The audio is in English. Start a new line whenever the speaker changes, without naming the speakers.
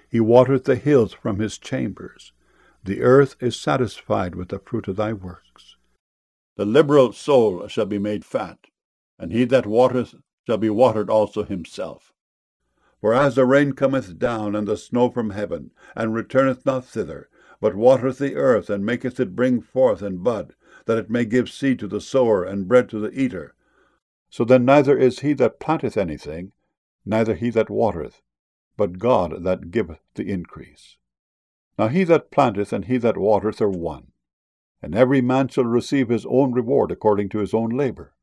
He watereth the hills from his chambers. The earth is satisfied with the fruit of thy works. The liberal soul shall be made fat, and he that watereth shall be watered also himself. For as the rain cometh down, and the snow from heaven, and returneth not thither, but watereth the earth, and maketh it bring forth and bud, that it may give seed to the sower, and bread to the eater, so then neither is he that planteth anything, neither he that watereth, but God that giveth the increase. Now he that planteth and he that watereth are one, and every man shall receive his own reward according to his own labor.